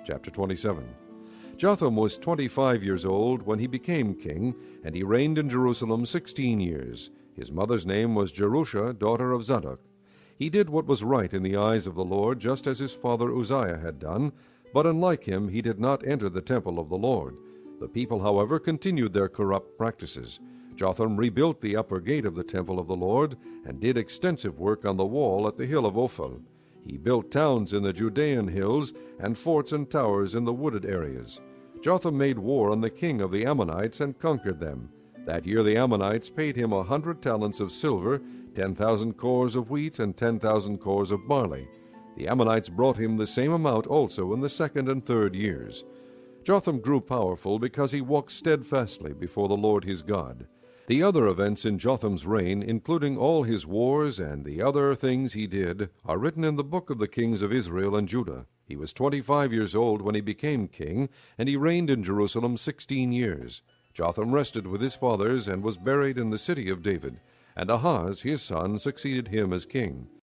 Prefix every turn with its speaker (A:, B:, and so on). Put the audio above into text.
A: Chapter 27. Jotham was 25 years old when he became king, and he reigned in Jerusalem 16 years. His mother's name was Jerusha, daughter of Zadok. He did what was right in the eyes of the Lord, just as his father Uzziah had done, but unlike him he did not enter the temple of the Lord. The people, however, continued their corrupt practices. Jotham rebuilt the upper gate of the temple of the Lord, and did extensive work on the wall at the hill of Ophel. He built towns in the Judean hills, and forts and towers in the wooded areas. Jotham made war on the king of the Ammonites and conquered them. That year the Ammonites paid him 100 talents of silver, 10,000 cores of wheat, and 10,000 cores of barley. The Ammonites brought him the same amount also in the second and third years. Jotham grew powerful because he walked steadfastly before the Lord his God. The other events in Jotham's reign, including all his wars and the other things he did, are written in the book of the kings of Israel and Judah. He was 25 years old when he became king, and he reigned in Jerusalem 16 years. Jotham rested with his fathers and was buried in the city of David, and Ahaz his son succeeded him as king.